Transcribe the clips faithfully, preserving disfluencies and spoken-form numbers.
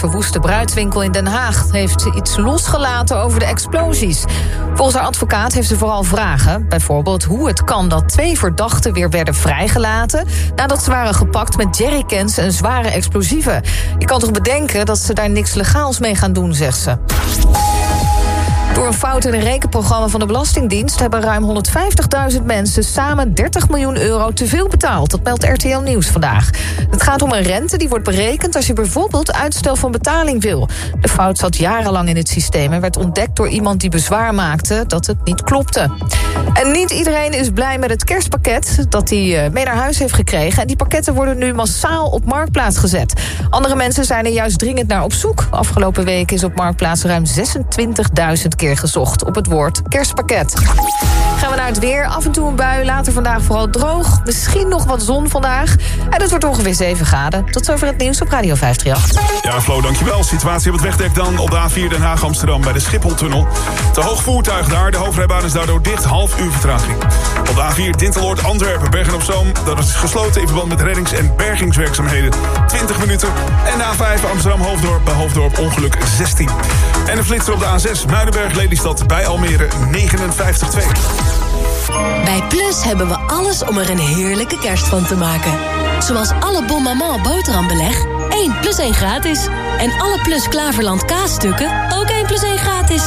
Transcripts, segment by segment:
verwoeste bruidswinkel in Den Haag heeft iets losgelaten over de explosies. Volgens haar advocaat heeft ze vooral vragen. Bijvoorbeeld hoe het kan dat twee verdachten weer werden vrijgelaten nadat ze waren gepakt met jerrycans en zware explosieven. Je kan toch bedenken dat ze daar niks legaals mee gaan doen, zegt ze. Door een fout in een rekenprogramma van de Belastingdienst hebben ruim honderdvijftigduizend mensen samen dertig miljoen euro te veel betaald. Dat meldt R T L Nieuws vandaag. Het gaat om een rente die wordt berekend als je bijvoorbeeld uitstel van betaling wil. De fout zat jarenlang in het systeem en werd ontdekt door iemand die bezwaar maakte dat het niet klopte. En niet iedereen is blij met het kerstpakket dat hij mee naar huis heeft gekregen. En die pakketten worden nu massaal op Marktplaats gezet. Andere mensen zijn er juist dringend naar op zoek. Afgelopen week is op Marktplaats ruim zesentwintigduizend keer gezocht op het woord kerstpakket. Gaan we naar het weer. Af en toe een bui, later vandaag vooral droog. Misschien nog wat zon vandaag. En het wordt ongeveer zeven graden. Tot zover het nieuws op Radio vijf drie acht. Ja, Flo, dankjewel. Situatie op het wegdek dan op de A vier Den Haag-Amsterdam bij de Schipholtunnel. Te hoog voertuig daar. De hoofdrijbaan is daardoor dicht. Half uur vertraging. Op de A vier Dinteloord-Antwerpen, Bergen-op-Zoom. Dat is gesloten in verband met reddings- en bergingswerkzaamheden. twintig minuten. En de A vijf Amsterdam-Hoofddorp bij Hoofddorp ongeluk zestien. En een flitser op de A zes Muidenberg-Lelystad bij Almere negenenvijftig komma twee. Bij Plus hebben we alles om er een heerlijke kerst van te maken. Zoals alle Bon Maman boterhambeleg, één plus één gratis. En alle Plus Klaverland kaasstukken, ook één plus één gratis.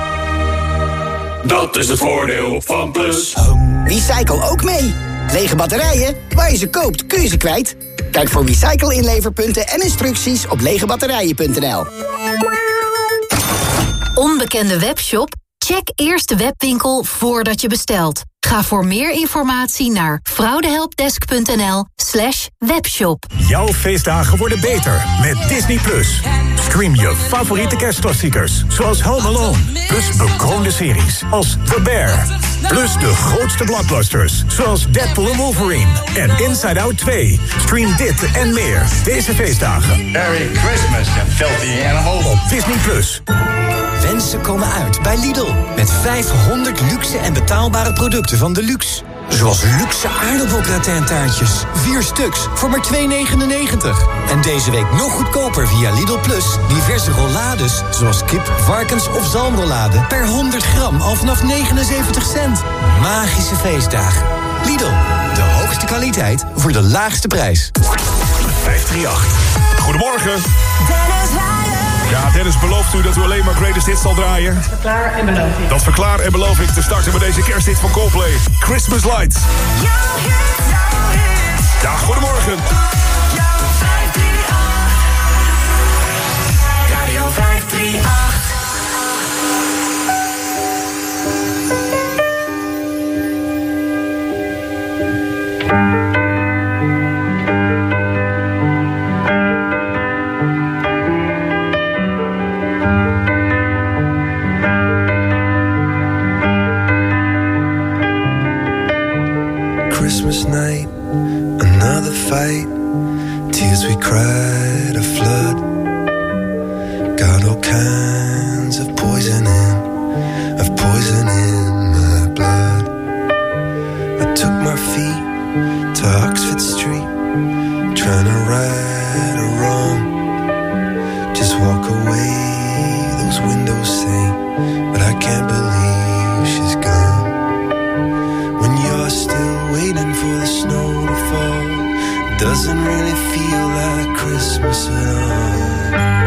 Dat is het voordeel van Plus. Recycle ook mee. Lege batterijen, waar je ze koopt kun je ze kwijt. Kijk voor recycle-inleverpunten en instructies op legebatterijen punt n l. Onbekende webshop? Check eerst de webwinkel voordat je bestelt. Ga voor meer informatie naar fraudehelpdesk.nl slash webshop. Jouw feestdagen worden beter met Disney Plus. Stream je favoriete kerstklassiekers, zoals Home Alone. Plus bekroonde series als The Bear. Plus de grootste blockbusters, zoals Deadpool en Wolverine. En Inside Out twee. Stream dit en meer deze feestdagen. Merry Christmas, you filthy animal. Op Disney Plus. Wensen komen uit bij Lidl. Met vijfhonderd luxe en betaalbare producten van de luxe. Zoals luxe aardappelgratin-taartjes. Vier stuks voor maar twee negenennegentig. En deze week nog goedkoper via Lidl Plus. Diverse rollades, zoals kip, varkens of zalmrollade. Per honderd gram al vanaf negenenzeventig cent. Magische feestdagen. Lidl, de hoogste kwaliteit voor de laagste prijs. vijf drie acht. Goedemorgen. Ja, Dennis belooft u dat u alleen maar greatest hits zal draaien. Dat verklaar en beloof ik. Dat verklaar en beloof ik te starten met deze kersthit van Coldplay. Christmas Lights. Ja, goedemorgen. Radio vijf drie acht. Christmas night, another fight. Tears we cried, a flood. Got all kinds of poison in, of poison in my blood. I took my feet to Oxford Street, trying to right a wrong. Just walk away, those windows say, but I can't believe she's gone. When you're still waiting for the snow to fall, doesn't really feel like Christmas at all.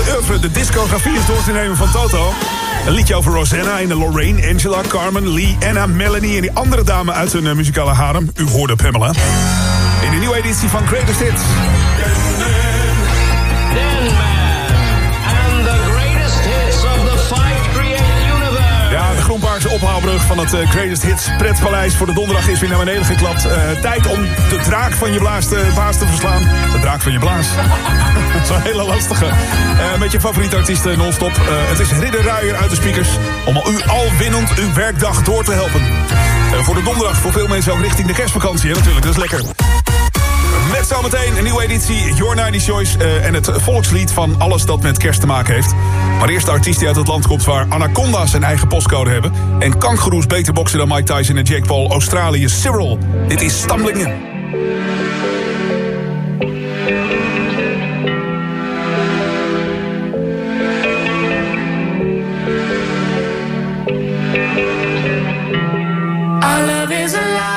de oeuvre, de discografie is door te nemen van Toto. Een liedje over Rosanna en Lorraine, Angela, Carmen, Lee, Anna, Melanie... en die andere dame uit hun uh, muzikale harem. U hoorde Pamela. In de nieuwe editie van Greatest Hits. Ja, de Groenpaarse ophaalbrug van het uh, Greatest Hits pretpaleis voor de donderdag is weer naar beneden geklapt. Uh, tijd om de draak van je blaas te, baas te verslaan. De draak van je blaas. Dat is een hele lastige. Uh, met je favoriete artiesten non-stop. Uh, het is Ridder Ruijer uit de speakers om u al winnend uw werkdag door te helpen. Uh, voor de donderdag, voor veel mensen ook richting de kerstvakantie. Hè, natuurlijk, dat is lekker. Met zometeen een nieuwe editie Your nineties Choice uh, en het volkslied van alles dat met kerst te maken heeft. Maar eerst de artiest die uit het land komt waar anaconda's zijn eigen postcode hebben. En kangoeroes beter boksen dan Mike Tyson en Jake Paul. Australië, Cyril. Dit is Stammelingen. Our love is alive.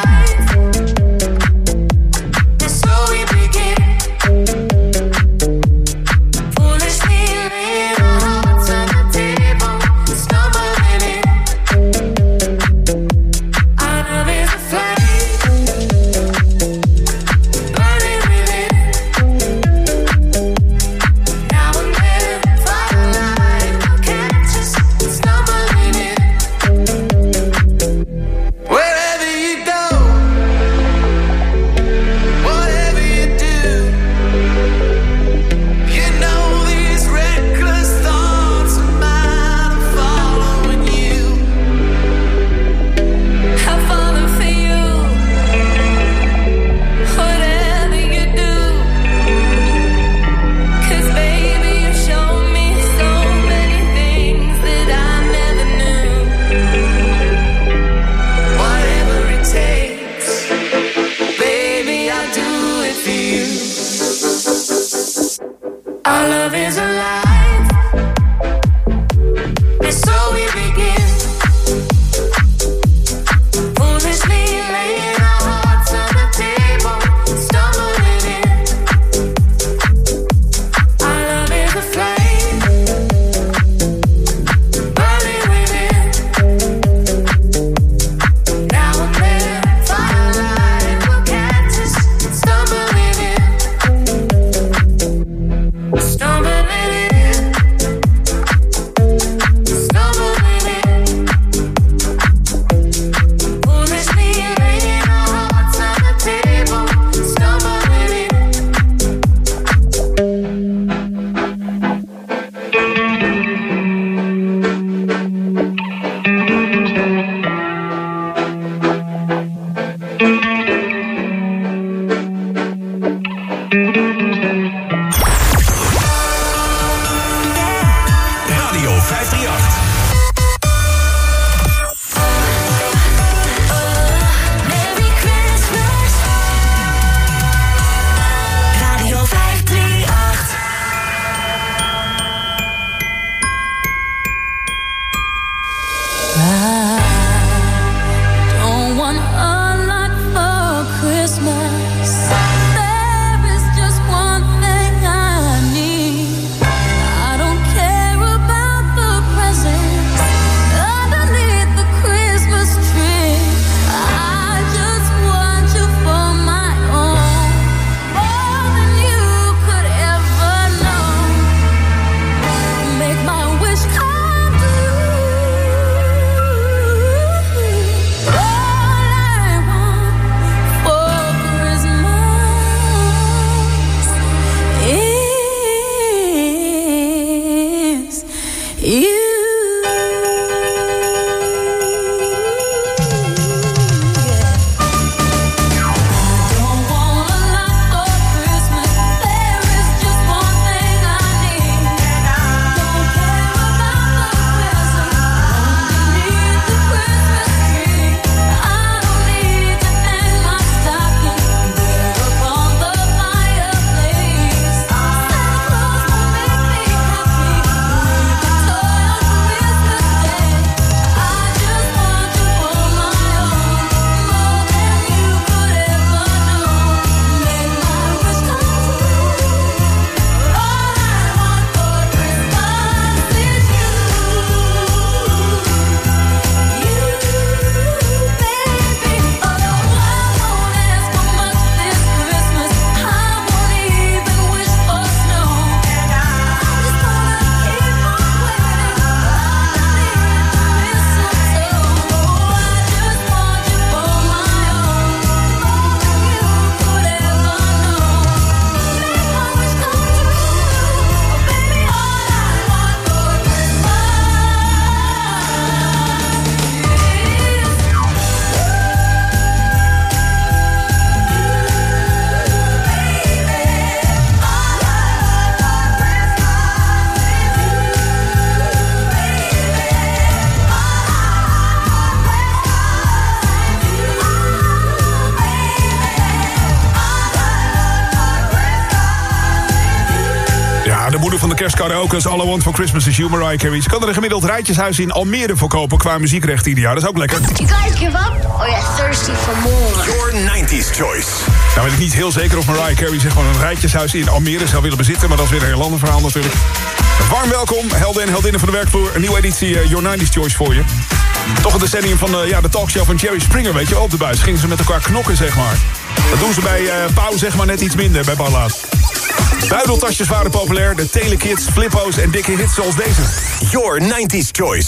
van de kerstkaraoke's. All I Want for Christmas is You, Mariah Carey. Ze kan er een gemiddeld rijtjeshuis in Almere voor kopen qua muziekrecht ieder jaar. Dat is ook lekker. You guys give up? Or you're thirsty for more? Your nineties choice. Nou weet ik niet heel zeker of Mariah Carey zeg maar een rijtjeshuis in Almere zou willen bezitten. Maar dat is weer een heel ander verhaal natuurlijk. Warm welkom, helden en heldinnen van de werkvloer. Een nieuwe editie uh, Your nineties Choice voor je. Toch een decennium van uh, ja, de talkshow van Jerry Springer, weet je, op de buis. Gingen ze met elkaar knokken, zeg maar. Dat doen ze bij uh, Pauw, zeg maar, net iets minder, bij Ballaat. Buideltasjes waren populair, de telekids, flippo's en dikke hits zoals deze. Your nineties Choice.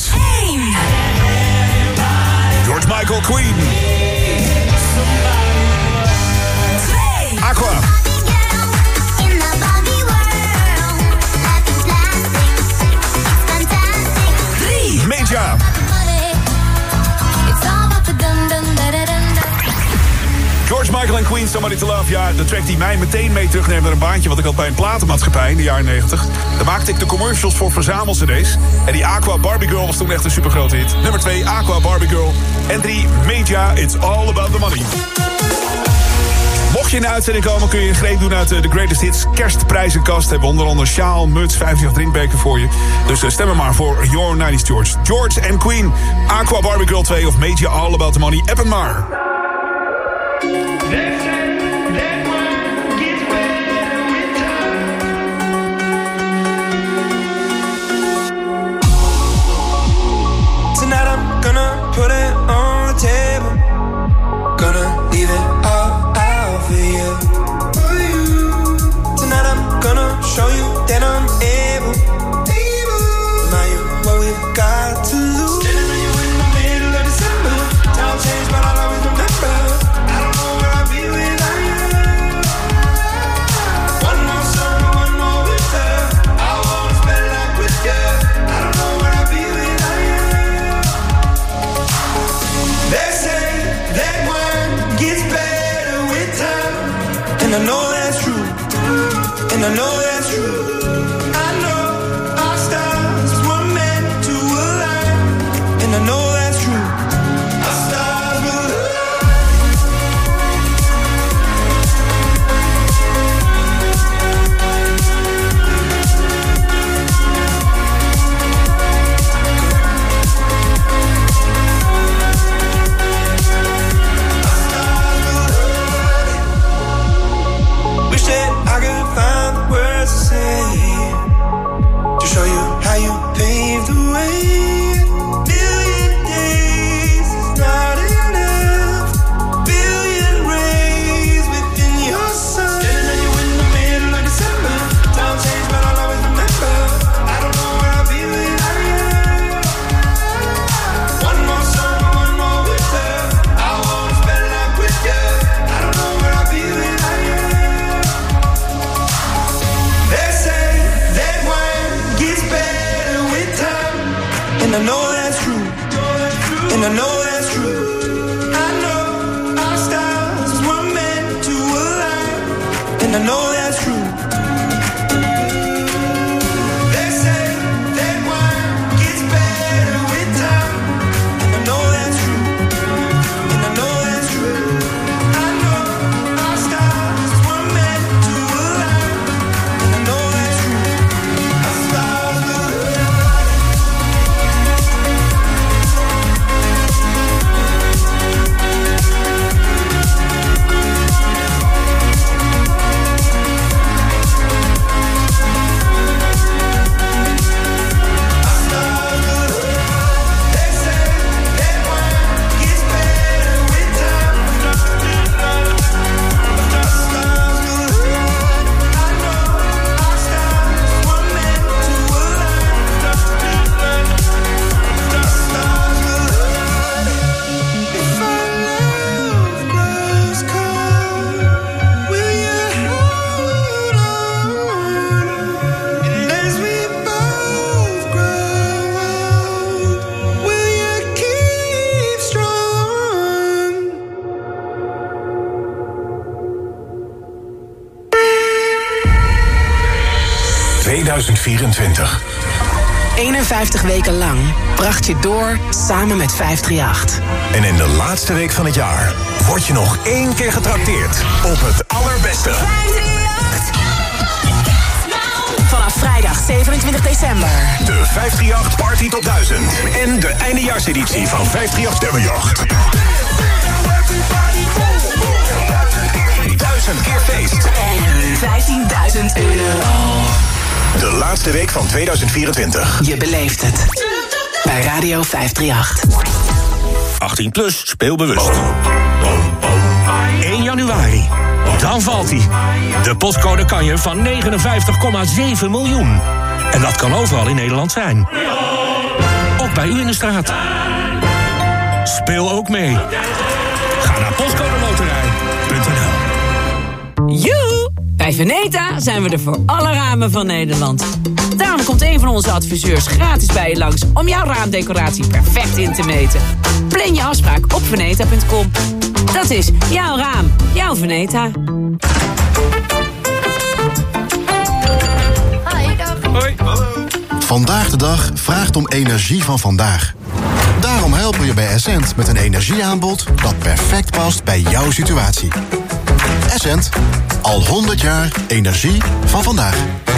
George Michael, Queen. Aqua. Meja. George Michael en Queen, Somebody to Love. Ja, de track die mij meteen mee terugneemt naar een baantje wat ik had bij een platenmaatschappij in de jaren negentig. Daar maakte ik de commercials voor verzamel-cd's. En die Aqua Barbie Girl was toen echt een supergrote hit. Nummer twee, Aqua Barbie Girl. En drie, Meja, It's All About the Money. Mocht je in de uitzending komen, kun je een greep doen uit de Greatest Hits kerstprijzenkast. We hebben onder andere sjaal, muts, vijftig drinkbeker voor je. Dus uh, stem er maar voor Your nineties George. George en Queen, Aqua Barbie Girl twee of Meja, All About the Money. App het maar. Tonight I'm gonna put it on the table. Gonna leave it all out for you. Tonight I'm gonna show you that I'm able. Now you what we've got to lose. Standing on you in the middle of December. Time change, but I'll always remember. I don't know where I'll be without you. One more summer, one more winter. I wanna spend life with you. I don't know where I'll be without you. They say that wine gets better with time, and I know that's true, and I know that's true. I know our stars were meant to align, and I know that's true. Our stars will wish that I could find the words to say to show you how you paved the way. Million days is not enough. Billion rays within your sun. Standing on you in the middle of December. Time change, but I'll always remember. I don't know where I'll be without you. One more summer, one more winter. I wanna spend life with you. I don't know where I'll be without you. They say that wine gets better with time, and I know that's true, and I know that's true. I know our stars were meant to align, and I know that's true. They say that wine gets better with time, and I know that's true, and I know that's true. I know our stars were meant to align, and I know that's true. Our stars will tweeduizend vierentwintig. eenenvijftig weken lang bracht je door samen met vijf drie acht. En in de laatste week van het jaar word je nog één keer getrakteerd op het allerbeste. Vanaf Vrijdag zevenentwintig december. De vijfhonderdachtendertig Party tot duizend. En de eindejaarseditie van vijfhonderdachtendertig Sterrenjacht. Duizend keer feest. En vijftienduizend euro. De laatste week van tweeduizend vierentwintig. Je beleeft het. Bij Radio vijfhonderdachtendertig. achttien plus, speel bewust. één januari. Dan valt hij. De postcode kanjer van negenenvijftig komma zeven miljoen. En dat kan overal in Nederland zijn. Ook bij u in de straat. Speel ook mee. Ga naar postcodeloterij punt n l. Joe! Bij Veneta zijn we er voor alle ramen van Nederland. Daarom komt een van onze adviseurs gratis bij je langs om jouw raamdecoratie perfect in te meten. Plan je afspraak op veneta punt com. Dat is jouw raam, jouw Veneta. Hoi. Hallo. Vandaag de dag vraagt om energie van vandaag. Daarom helpen we je bij Essent met een energieaanbod dat perfect past bij jouw situatie. Essent, al honderd jaar energie van vandaag.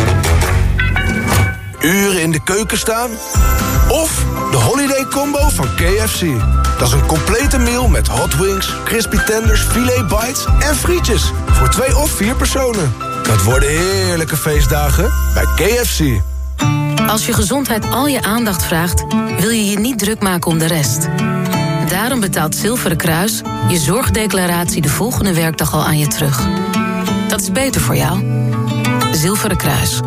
Uren in de keuken staan? Of de Holiday Combo van K F C. Dat is een complete meal met hot wings, crispy tenders, filet bites en frietjes. Voor twee of vier personen. Dat worden heerlijke feestdagen bij K F C. Als je gezondheid al je aandacht vraagt, wil je je niet druk maken om de rest. Daarom betaalt Zilveren Kruis je zorgdeclaratie de volgende werkdag al aan je terug. Dat is beter voor jou. Zilveren Kruis.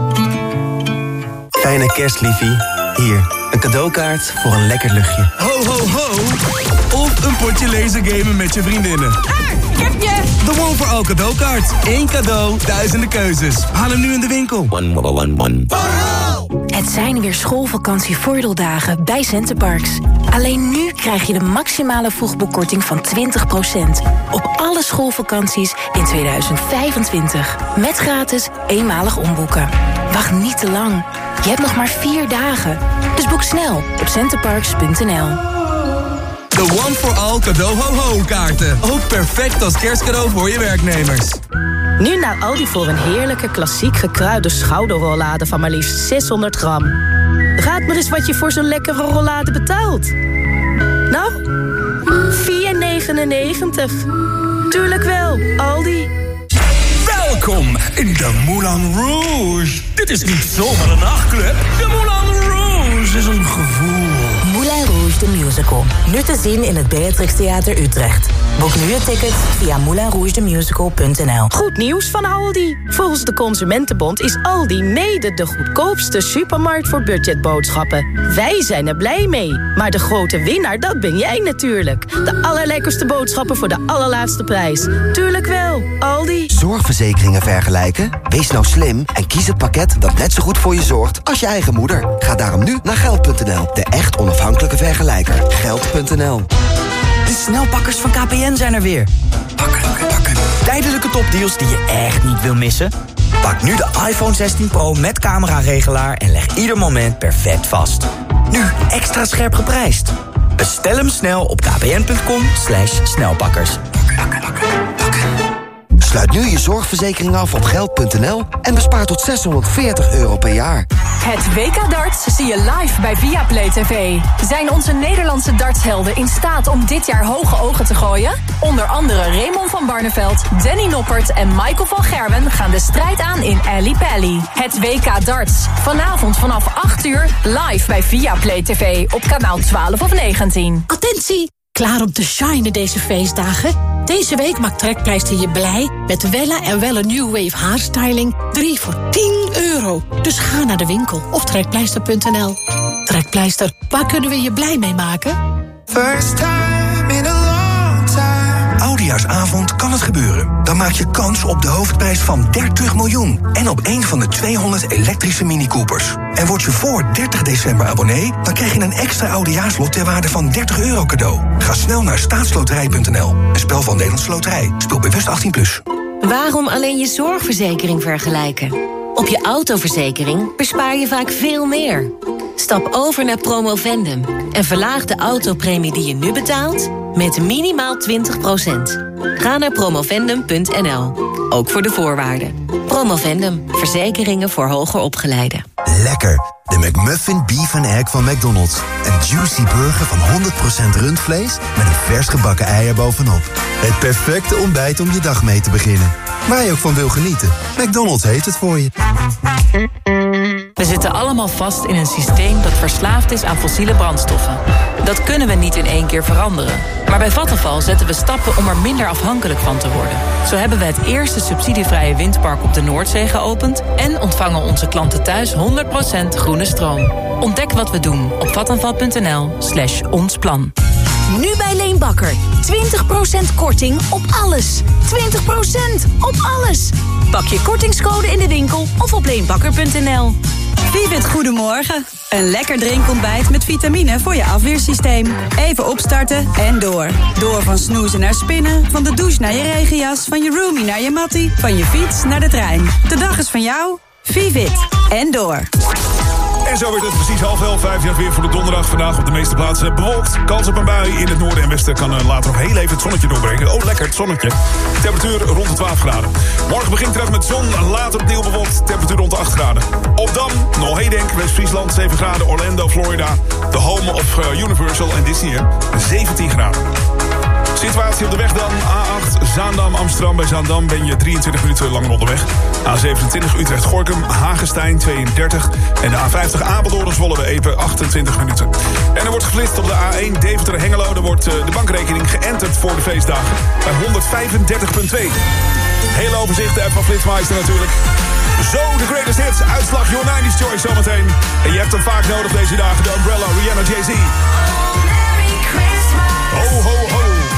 Fijne kerst, liefie. Hier, een cadeaukaart voor een lekker luchtje. Ho, ho, ho! Of een potje laser gamen met je vriendinnen. Ah, ik heb je! De One for All cadeaukaart. Eén cadeau, duizenden keuzes. Haal hem nu in de winkel. One, one, one, one. Het zijn weer schoolvakantievoordeeldagen bij Centerparks. Alleen nu krijg je de maximale vroegboekkorting van twintig procent. Op alle schoolvakanties in tweeduizend vijfentwintig. Met gratis eenmalig omboeken. Wacht niet te lang. Je hebt nog maar vier dagen. Dus boek snel op centerparks punt n l. De One for All cadeau ho ho kaarten. Ook perfect als kerstcadeau voor je werknemers. Nu naar Aldi voor een heerlijke klassiek gekruide schouderrollade van maar liefst zeshonderd gram. Raad maar eens wat je voor zo'n lekkere rollade betaalt. Nou, vier negenennegentig. Tuurlijk wel, Aldi. Welkom in de Moulin Rouge. Dit is niet zomaar een nachtclub. De Moulin Rouge is een gevoel. Moulin Rouge the Musical. Nu te zien in het Beatrix Theater Utrecht. Boek nu je ticket via moulin rouge the musical punt n l. Goed nieuws van Aldi. Volgens de Consumentenbond is Aldi mede de goedkoopste supermarkt voor budgetboodschappen. Wij zijn er blij mee. Maar de grote winnaar, dat ben jij natuurlijk. De allerlekkerste boodschappen voor de allerlaatste prijs. Tuurlijk wel, Aldi. Zorgverzekeringen vergelijken? Wees nou slim en kies het pakket dat net zo goed voor je zorgt als je eigen moeder. Ga daarom nu naar geld punt n l. De echt onafhankelijke vergelijker. geld punt n l. De snelpakkers van K P N zijn er weer. Pakken, pakken. Tijdelijke topdeals die je echt niet wil missen? Pak nu de iPhone zestien Pro met cameraregelaar en leg ieder moment perfect vast. Nu extra scherp geprijsd. Bestel hem snel op kpn punt com slash snelpakkers. Pakken, pakken, pakken. Sluit nu je zorgverzekering af op geld punt n l en bespaar tot zeshonderdveertig euro per jaar. Het W K Darts zie je live bij Viaplay T V. Zijn onze Nederlandse dartshelden in staat om dit jaar hoge ogen te gooien? Onder andere Raymond van Barneveld, Danny Noppert en Michael van Gerwen gaan de strijd aan in Ali Pally. Het W K Darts, vanavond vanaf acht uur live bij Viaplay T V op kanaal twaalf of negentien. Attentie! Klaar om te shinen deze feestdagen? Deze week maakt Trekpleister je blij met Wella en Wella New Wave haarstyling drie voor tien euro. Dus ga naar de winkel of trekpleister punt n l. Trekpleister, waar kunnen we je blij mee maken? First time in a long time. Oudejaarsavond kan het gebeuren. Dan maak je kans op de hoofdprijs van dertig miljoen. En op één van de tweehonderd elektrische Mini Coopers. En word je voor dertig december abonnee, dan krijg je een extra oudejaarslot ter waarde van dertig euro cadeau. Ga snel naar staatsloterij punt n l. Een spel van Nederlandse Loterij. Speel bewust achttien plus. Waarom alleen je zorgverzekering vergelijken? Op je autoverzekering bespaar je vaak veel meer. Stap over naar Promovendum en verlaag de autopremie die je nu betaalt met minimaal twintig procent. Ga naar promovendum punt n l. Ook voor de voorwaarden. Promovendum. Verzekeringen voor hoger opgeleiden. Lekker. De McMuffin Beef and Egg van McDonald's. Een juicy burger van honderd procent rundvlees met een vers gebakken ei erbovenop. Het perfecte ontbijt om je dag mee te beginnen. Waar je ook van wil genieten. McDonald's heeft het voor je. We zitten allemaal vast in een systeem dat verslaafd is aan fossiele brandstoffen. Dat kunnen we niet in één keer veranderen. Maar bij Vattenfall zetten we stappen om er minder afhankelijk van te worden. Zo hebben we het eerste subsidievrije windpark op de Noordzee geopend en ontvangen onze klanten thuis honderd procent groene stroom. Ontdek wat we doen op vattenfall punt n l slash ons plan. Nu bij Leenbakker. twintig procent korting op alles. twintig procent op alles. Pak je kortingscode in de winkel of op leenbakker punt n l. Vivid Goedemorgen. Een lekker drinkontbijt met vitamine voor je afweersysteem. Even opstarten en door. Door van snoezen naar spinnen, van de douche naar je regenjas, van je roomie naar je mattie, van je fiets naar de trein. De dag is van jou. Vivid en door. En zo werd het precies half elf, vijf jaar weer voor de donderdag. Vandaag op de meeste plaatsen bewolkt. Kans op een bui in het noorden en westen kan uh, later nog heel even het zonnetje doorbrengen. Oh, lekker, het zonnetje. Temperatuur rond de twaalf graden. Morgen begint het met zon, later opnieuw bewolkt. Temperatuur rond de acht graden. Op Dam, Noordenk, West-Friesland, zeven graden. Orlando, Florida, de home of uh, Universal en Disney, zeventien graden. Situatie op de weg dan. A acht, Zaandam, Amsterdam. Bij Zaandam ben je drieëntwintig minuten langer onderweg. A zevenentwintig, Utrecht-Gorkum, Hagestein, tweeëndertig. En de A vijftig, Apeldoorn, Zwolle, de Epe, achtentwintig minuten. En er wordt geflitst op de A één, Deventer-Hengelo. Er wordt uh, de bankrekening geënterd voor de feestdagen. Bij honderdvijfendertig komma twee. Heel overzicht, de app van Flitsmeister natuurlijk. Zo, de greatest hits. Uitslag, Your nineties Choice zometeen. En je hebt hem vaak nodig deze dagen. De Umbrella, Rihanna, Jay-Z. Oh, Merry Christmas. Ho, ho, ho.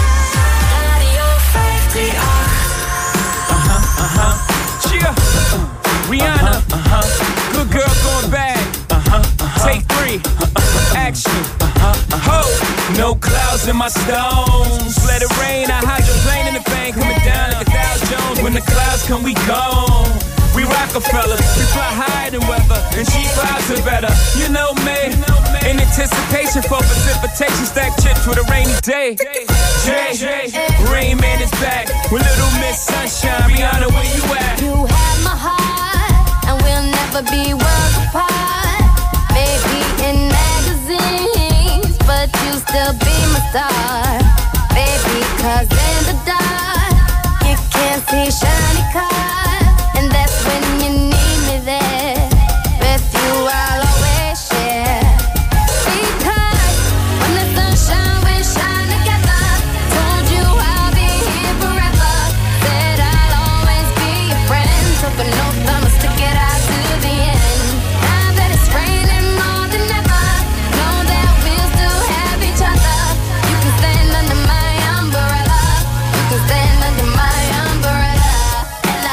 Uh-huh, uh-huh. Cheer. Uh, Rihanna. Uh-huh. Good girl going bad. Uh-huh, uh-huh. Take three. Uh-huh. Action. Uh-huh, uh-huh. Ho. No clouds in my stones. Let it rain. I hydroplane in the bank. Coming down like a Dow Jones. When the clouds come, we gone. We Rockefellers, we fly higher than weather, and cheap vibes are better. You know me, in anticipation for precipitation, stack chips with a rainy day. Jay, Rain Man is back with Little Miss Sunshine. Rihanna, where you at? You have my heart, and we'll never be worlds apart. Maybe in magazines, but you still be my star. Baby, 'cause in the dark, you can't see shiny cars. And that's when you need me there. With you I'll always share. Because when the sunshine we shine together. Told you I'll be here forever. Said I'll always be your friend. Took an oath I'ma stick it out to the end. Now that it's raining more than ever, know that we'll still have each other. You can stand under my umbrella. You can stand under my umbrella.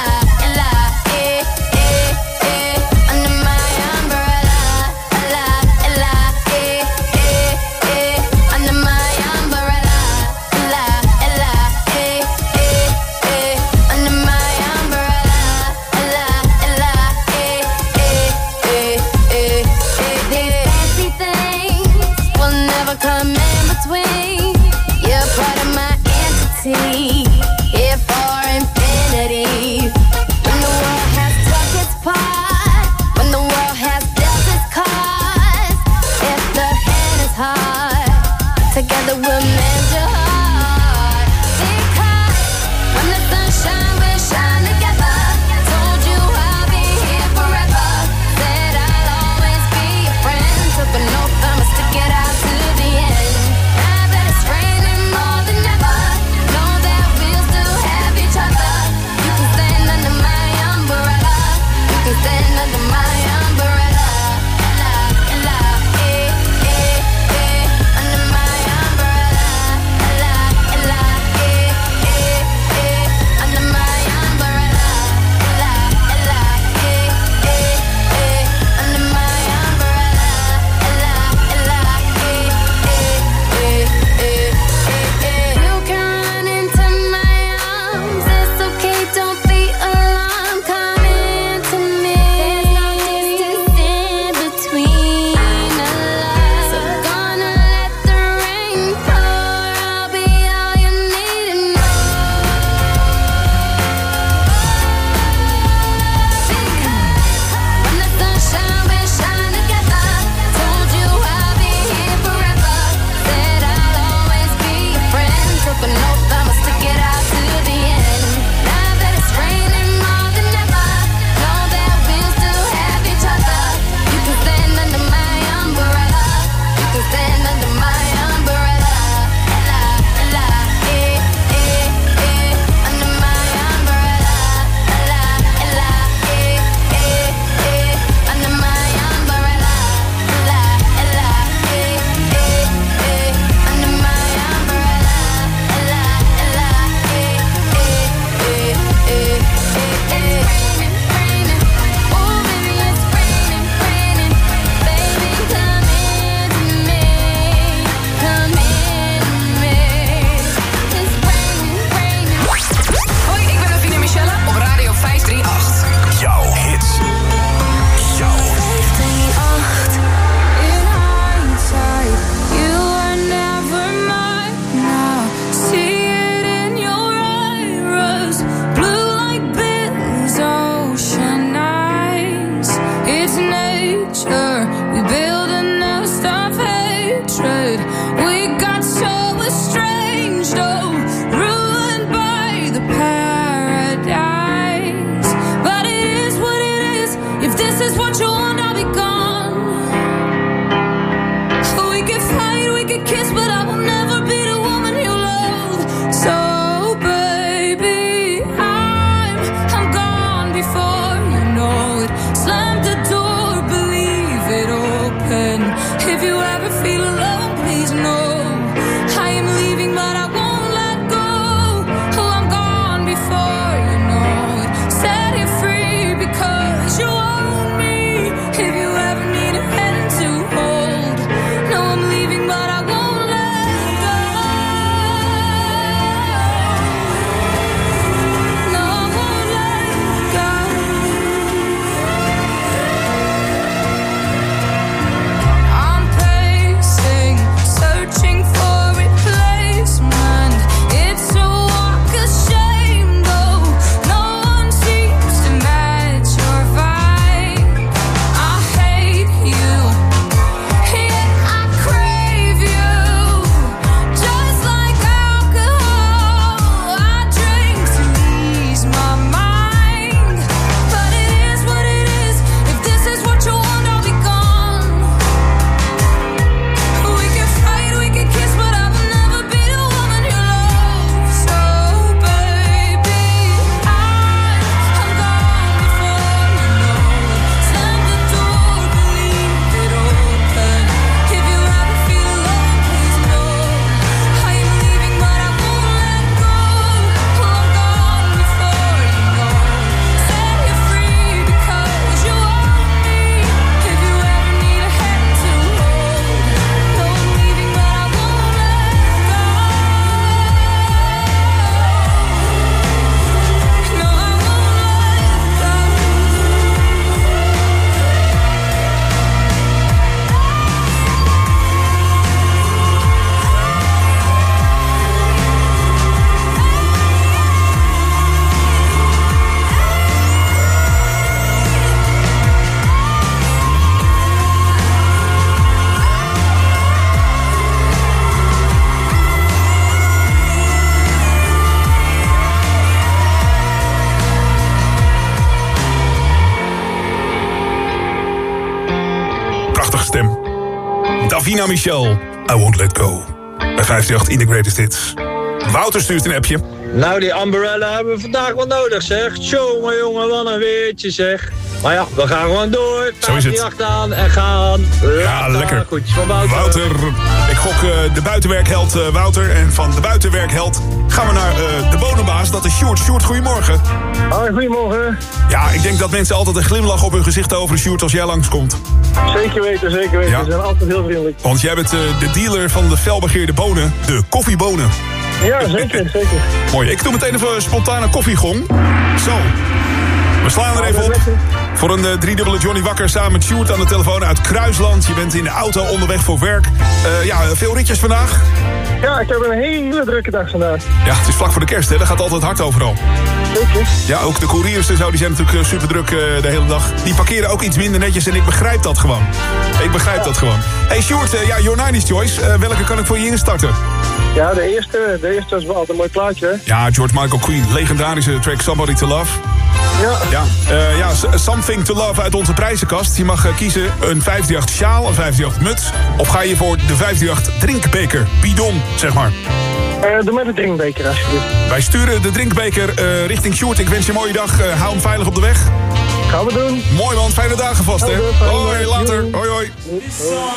Davina Michel, I Won't Let Go. Bij vijfenveertig in The Greatest Hits. Wouter stuurt een appje. Nou, die Umbrella hebben we vandaag wel nodig, zeg. Tjonge, jongen, wat een weertje, zeg. Maar ja, we gaan gewoon door. Zo is het. Achteraan en gaan. Ja, lekker. Goedjes van Wouter. Wouter, ik gok uh, de buitenwerkheld uh, Wouter. En van de buitenwerkheld gaan we naar uh, de bonenbaas. Dat is Sjoerd. Sjoerd, goedemorgen. Hoi, goedemorgen. Ja, ik denk dat mensen altijd een glimlach op hun gezicht over Sjoerd als jij langskomt. Zeker weten, zeker weten. Ja. Ze zijn altijd heel vriendelijk. Want jij bent uh, de dealer van de felbegeerde bonen. De koffiebonen. Ja, zeker, zeker. Mooi, ik doe meteen even een spontane koffiegong. Zo. We slaan er even op. Voor een uh, driedubbele Johnny Wakker samen met Sjoerd aan de telefoon uit Kruisland. Je bent in de auto onderweg voor werk. Uh, ja, veel ritjes vandaag? Ja, ik heb een hele drukke dag vandaag. Ja, het is vlak voor de kerst, hè? Dat gaat altijd hard overal. Zeker. Ja, ook de couriers en zo, die zijn natuurlijk super druk uh, de hele dag. Die parkeren ook iets minder netjes en ik begrijp dat gewoon. Ik begrijp ja. dat gewoon. Hey Sjoerd, uh, ja, Your nineties Choice. Uh, welke kan ik voor je instarten? Ja, de eerste. De eerste is wel altijd een mooi plaatje, hè? Ja, George Michael Queen. Legendarische track Somebody to Love. Ja. Ja, uh, ja, Something to Love uit onze prijzenkast. Je mag uh, kiezen een vijfenveertig sjaal, een vijfenveertig muts. Of ga je voor de vijfenveertig drinkbeker, bidon, zeg maar. Uh, doe met de drinkbeker, alsjeblieft. Wij sturen de drinkbeker uh, richting Sjoerd. Ik wens je een mooie dag. Uh, hou hem veilig op de weg. Gaan we doen. Mooi man, fijne dagen vast, hè. Hoi, later. Hoi, hoi. This song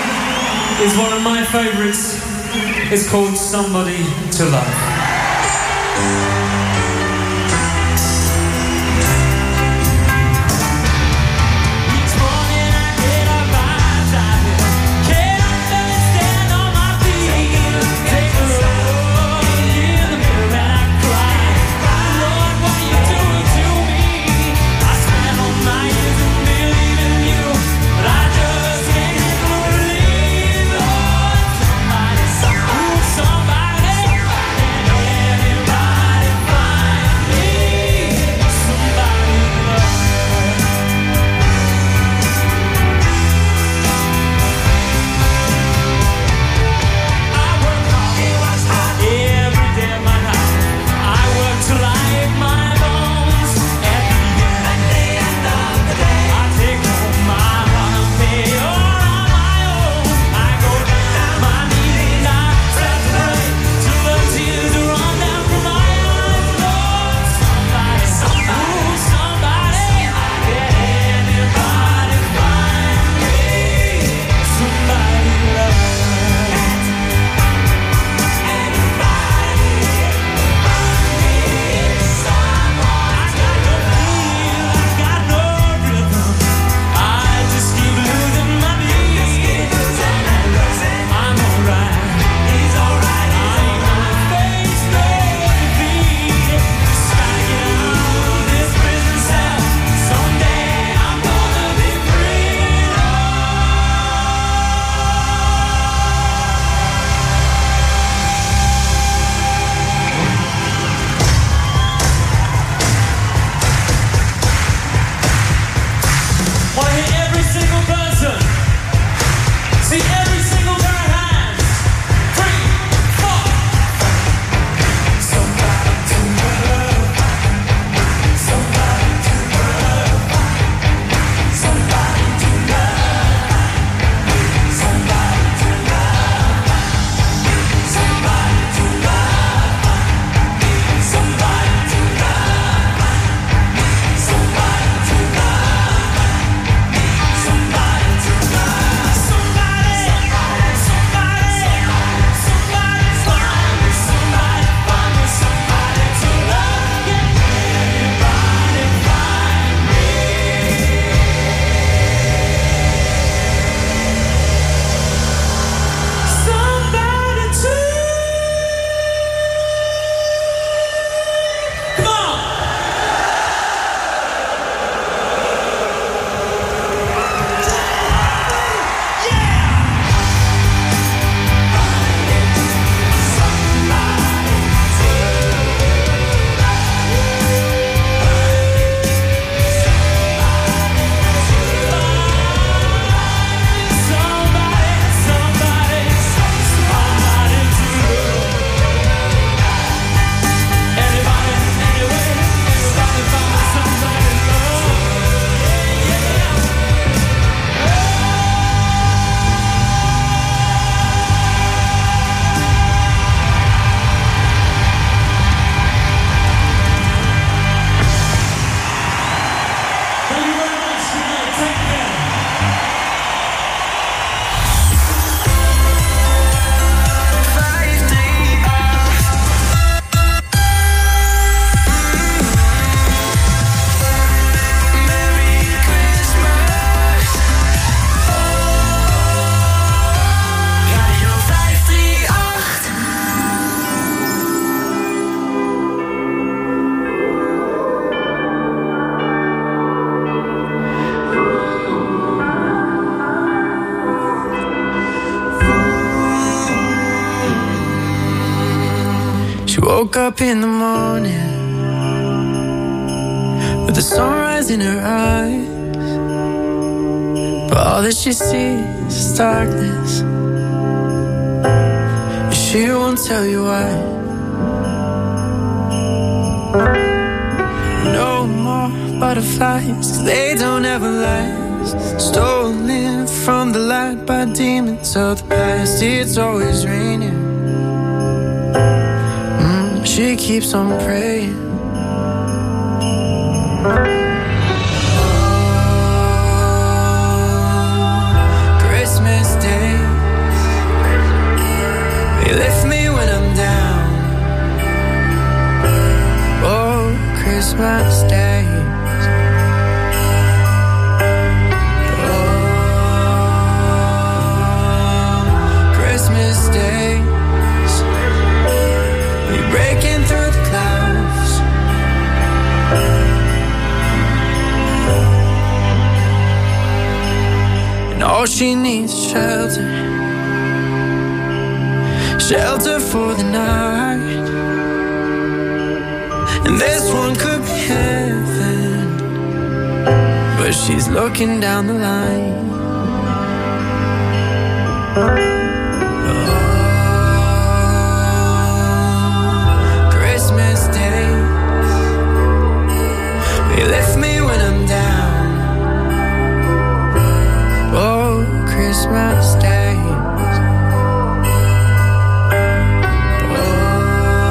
is one of my favorites. It's called Somebody to Love. Somebody woke up in the morning with the sunrise in her eyes, but all that she sees is darkness, and she won't tell you why. No more butterflies, 'cause they don't ever last. Stolen from the light by demons of the past. It's always raining. mm, She keeps on praying. Christmas days, they lift me when I'm down. Oh, Christmas days. Days, we breaking through the clouds. And all she needs is shelter, shelter for the night. And this one could be heaven, but she's looking down the line. You lift me when I'm down. Oh, Christmas days. Oh,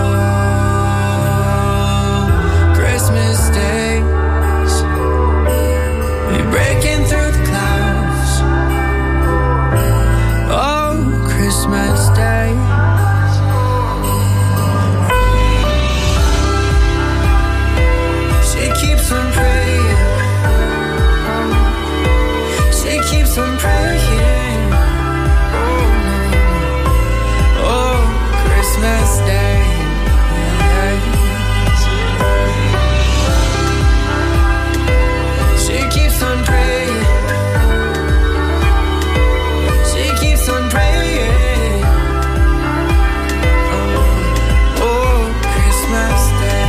Christmas days. We're breaking through the clouds. Oh, Christmas days. Keeps on praying. She keeps on praying. Oh, no. Oh, Christmas Day. She keeps on praying. She keeps on praying. Oh, oh, Christmas Day.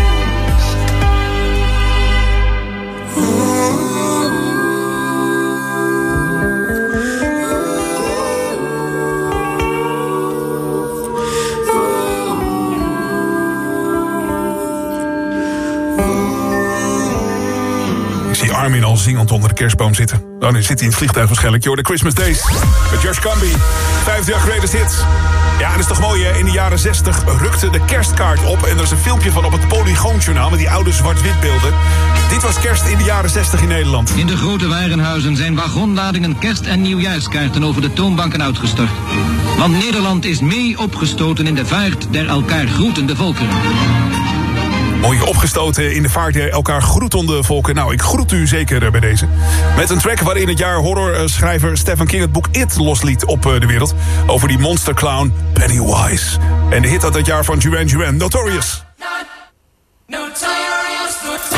Armin al zingend onder de kerstboom zitten. Oh, nu zit hij in het vliegtuig waarschijnlijk. Je hoort de Christmas Days met Josh Camby. Vijfde jaar greatest hits. Ja, dat is toch mooi, hè? In de jaren zestig rukte de kerstkaart op. En er is een filmpje van op het Polygoonjournaal met die oude zwart-witbeelden. Dit was kerst in de jaren zestig in Nederland. In de grote warenhuizen zijn wagonladingen kerst- en nieuwjaarskaarten over de toonbanken uitgestort. Want Nederland is mee opgestoten in de vaart der elkaar groetende volkeren. Mooi opgestoten in de vaart der elkaar groetende volken. Nou, ik groet u zeker bij deze. Met een track waarin het jaar horrorschrijver Stephen King het boek It losliet op de wereld. Over die monsterclown Pennywise. En de hit uit dat jaar van Duran Duran, Notorious. Notorious, notorious.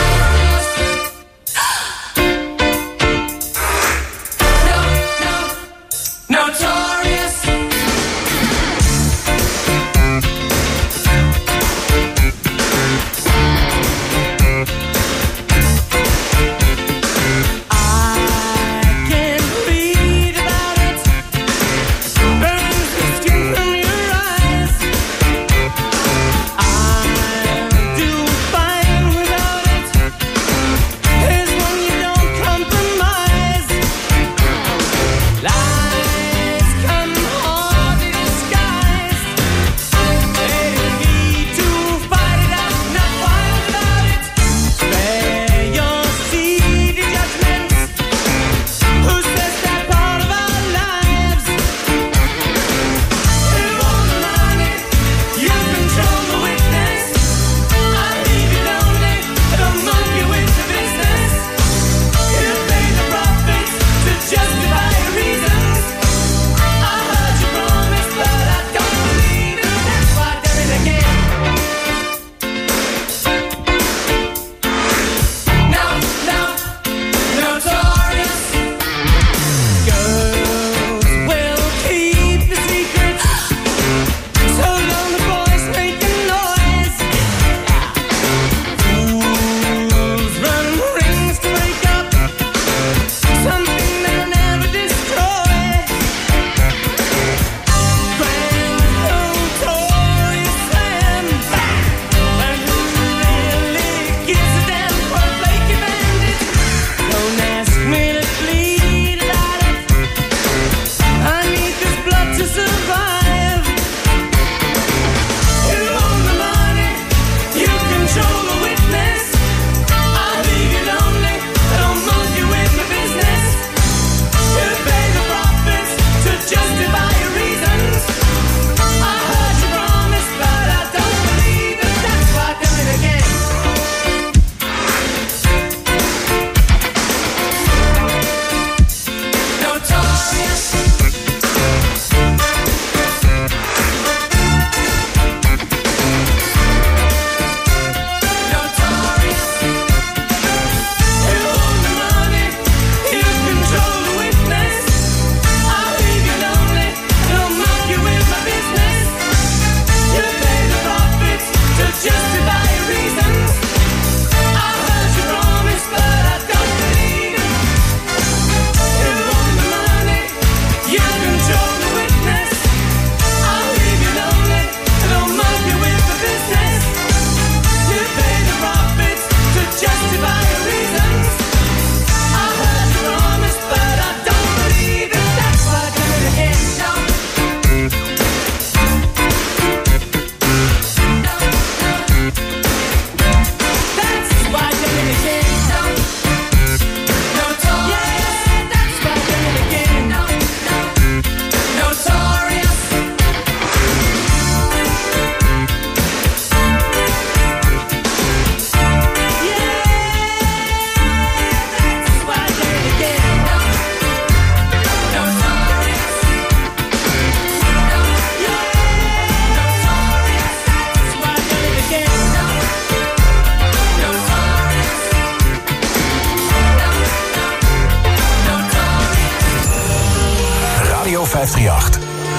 No, no, notorious. Fire vijfdrieënachtig.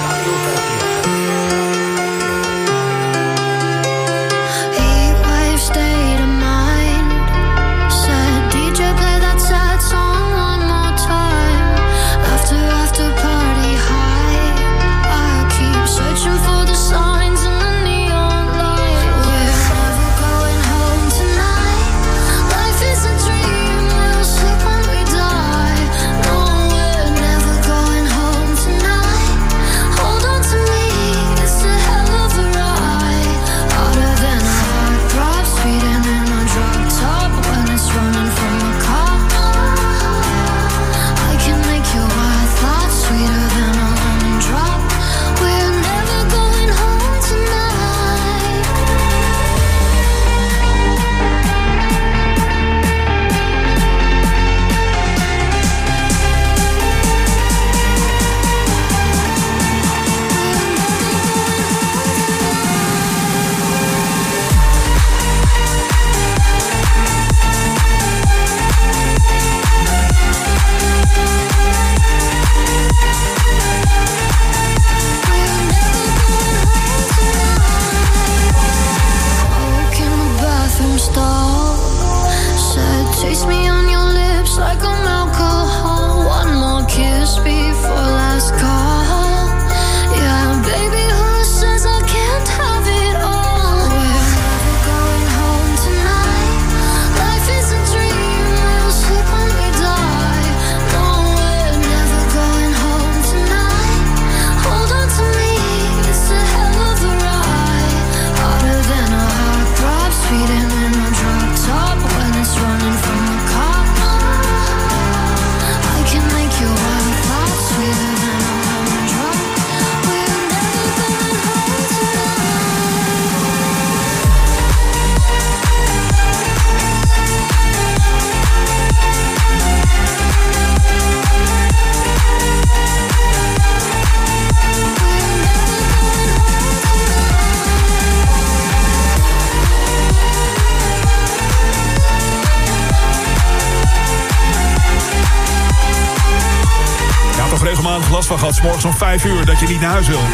Regelmatig last van gehad, 's morgens om vijf uur, dat je niet naar huis wil.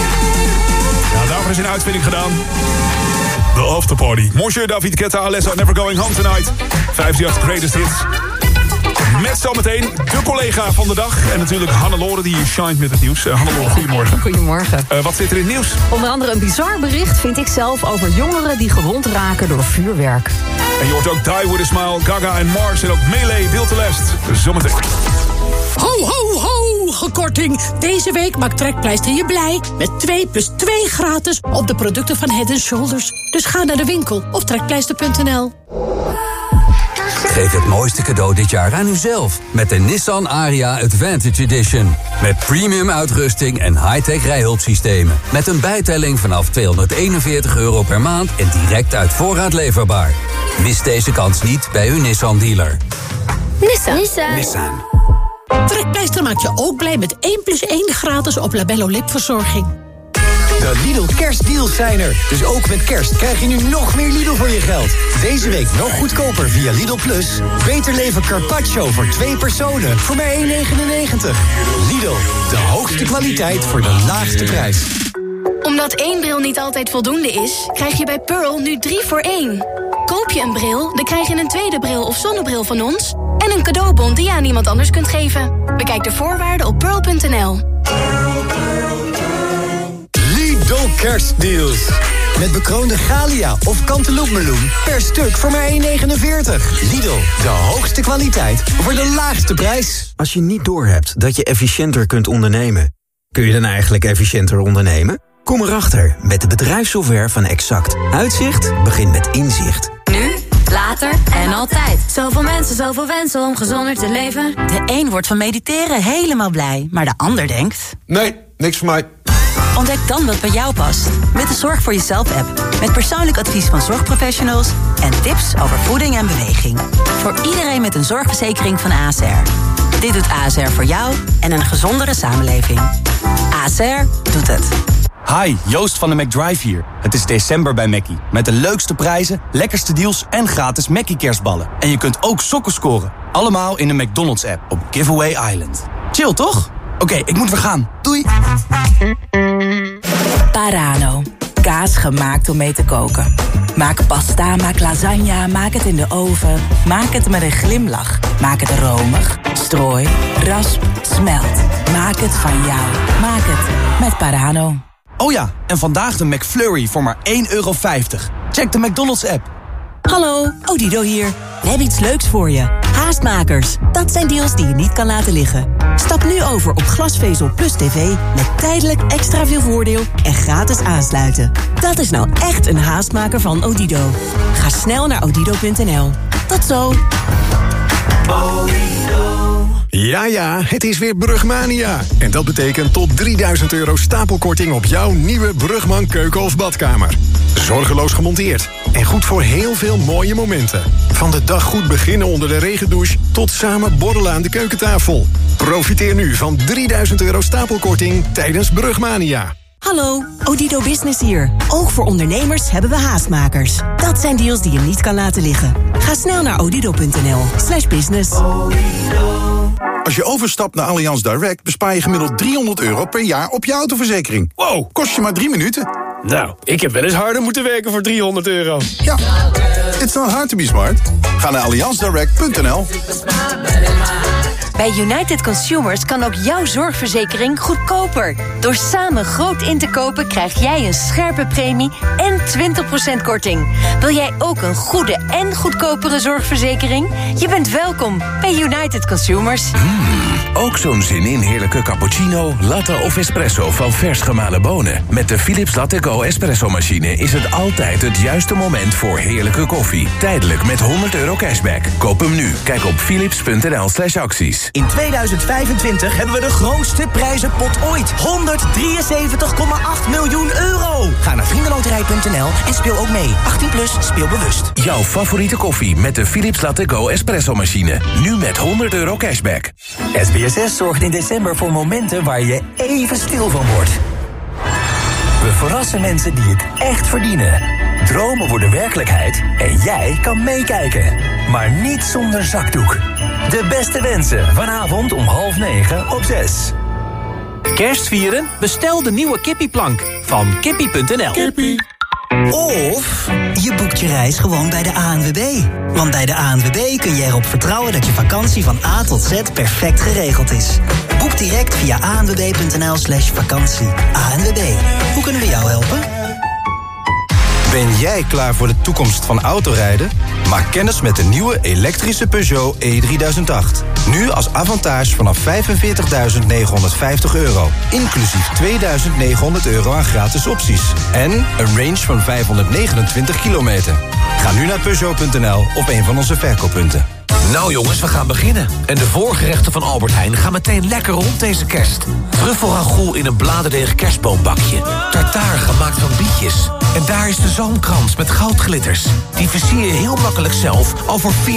Ja, daarvoor is een uitvinding gedaan. The Afterparty. Monsieur David Guetta, Alessa, Never Going Home Tonight. vijfenveertig Greatest Hits. Met zometeen de collega van de dag. En natuurlijk Hannelore, die hier shined met het nieuws. Uh, Hannelore, goedemorgen. Goedemorgen. Uh, wat zit er in het nieuws? Onder andere een bizar bericht, vind ik zelf, over jongeren die gewond raken door vuurwerk. En je hoort ook Die With A Smile, Gaga en Mars en ook Melee, Built To Last. Zometeen. Ho, ho, ho! Gekorting. Deze week maakt Trekpleister je blij met twee plus twee gratis op de producten van Head and Shoulders. Dus ga naar de winkel of trekpleister punt n l. Geef het mooiste cadeau dit jaar aan uzelf met de Nissan Ariya Advantage Edition. Met premium uitrusting en high-tech rijhulpsystemen. Met een bijtelling vanaf tweehonderdeenenveertig euro per maand en direct uit voorraad leverbaar. Mis deze kans niet bij uw Nissan dealer. Nissan. Nissan. Nissan. Trekpleister maakt je ook blij met één plus één gratis op Labello lipverzorging. De Lidl kerstdeals zijn er. Dus ook met kerst krijg je nu nog meer Lidl voor je geld. Deze week nog goedkoper via Lidl Plus. Beter leven carpaccio voor twee personen voor maar één negenennegentig. Lidl, de hoogste kwaliteit voor de laagste prijs. Omdat één bril niet altijd voldoende is, krijg je bij Pearl nu drie voor één. Koop je een bril, dan krijg je een tweede bril of zonnebril van ons en een cadeaubon die je aan iemand anders kunt geven. Bekijk de voorwaarden op pearl punt n l. Lidl kerstdeals. Met bekroonde Galia of Cantaloupe-meloen per stuk voor maar één negenenveertig. Lidl, de hoogste kwaliteit voor de laagste prijs. Als je niet doorhebt dat je efficiënter kunt ondernemen, kun je dan eigenlijk efficiënter ondernemen? Kom erachter met de bedrijfssoftware van Exact. Uitzicht begint met inzicht. Nu, later en altijd. Zoveel mensen, zoveel wensen om gezonder te leven. De een wordt van mediteren helemaal blij, maar de ander denkt... Nee, niks voor mij. Ontdek dan wat bij jou past. Met de Zorg voor Jezelf-app. Met persoonlijk advies van zorgprofessionals en tips over voeding en beweging. Voor iedereen met een zorgverzekering van A S R. Dit doet A S R voor jou en een gezondere samenleving. A S R doet het. Hi, Joost van de McDrive hier. Het is december bij Mackie. Met de leukste prijzen, lekkerste deals en gratis Mackie kerstballen. En je kunt ook sokken scoren. Allemaal in de McDonald's app op Giveaway Island. Chill, toch? Oké, okay, ik moet weer gaan. Doei! Parano. Kaas gemaakt om mee te koken. Maak pasta, maak lasagne, maak het in de oven. Maak het met een glimlach. Maak het romig, strooi, rasp, smelt. Maak het van jou. Maak het met Parano. Oh ja, en vandaag de McFlurry voor maar één euro vijftig. Check de McDonald's app. Hallo, Odido hier. We hebben iets leuks voor je. Haastmakers. Dat zijn deals die je niet kan laten liggen. Stap nu over op glasvezel plus tv met tijdelijk extra veel voordeel en gratis aansluiten. Dat is nou echt een haastmaker van Odido. Ga snel naar odido punt n l. Tot zo. Ja, ja, het is weer Brugmania. En dat betekent tot drieduizend euro stapelkorting op jouw nieuwe Brugman keuken of badkamer. Zorgeloos gemonteerd. En goed voor heel veel mooie momenten. Van de dag goed beginnen onder de regendouche tot samen borrelen aan de keukentafel. Profiteer nu van drieduizend euro stapelkorting tijdens Brugmania. Hallo, Odido Business hier. Ook voor ondernemers hebben we haastmakers. Dat zijn deals die je niet kan laten liggen. Ga snel naar odido punt n l slash business. Als je overstapt naar Allianz Direct bespaar je gemiddeld driehonderd euro per jaar op je autoverzekering. Wow, kost je maar drie minuten. Nou, ik heb wel eens harder moeten werken voor driehonderd euro. Ja, it's not hard to be smart. Ga naar allianz direct punt n l. Bij United Consumers kan ook jouw zorgverzekering goedkoper. Door samen groot in te kopen krijg jij een scherpe premie en twintig procent korting. Wil jij ook een goede en goedkopere zorgverzekering? Je bent welkom bij United Consumers. Mm, ook zo'n zin in heerlijke cappuccino, latte of espresso van vers gemalen bonen. Met de Philips Latte Go espresso-machine is het altijd het juiste moment voor heerlijke koffie. Tijdelijk met honderd euro cashback. Koop hem nu. Kijk op philips punt n l slash acties. In tweeduizend vijfentwintig hebben we de grootste prijzenpot ooit. honderddrieënzeventig komma acht miljoen euro. Ga naar vriendenloterij punt n l en speel ook mee. achttien plus, speel bewust. Jouw favoriete koffie met de Philips Latte Go espresso-machine. Nu met honderd euro cashback. S B S S zorgt in december voor momenten waar je even stil van wordt. We verrassen mensen die het echt verdienen. Dromen worden werkelijkheid en jij kan meekijken. Maar niet zonder zakdoek. De beste wensen vanavond om half negen op zes. Kerst vieren? Bestel de nieuwe Kippie-plank van kippie punt n l. Kippie. Of je boekt je reis gewoon bij de A N W B. Want bij de A N W B kun je erop vertrouwen dat je vakantie van A tot Z perfect geregeld is. Boek direct via a n w b punt n l slash vakantie. A N W B, hoe kunnen we jou helpen? Ben jij klaar voor de toekomst van autorijden? Maak kennis met de nieuwe elektrische Peugeot E drieduizend acht. Nu als Avantage vanaf vijfenveertigduizend negenhonderdvijftig euro. Inclusief tweeduizend negenhonderd euro aan gratis opties. En een range van vijfhonderdnegenentwintig kilometer. Ga nu naar peugeot punt n l of een van onze verkooppunten. Nou jongens, we gaan beginnen. En de voorgerechten van Albert Heijn gaan meteen lekker rond deze kerst. Truffelragout in een bladerdeeg kerstboombakje. Tartaar gemaakt van bietjes. En daar is de zalmkrans met goudglitters. Die versier je heel makkelijk zelf al voor vier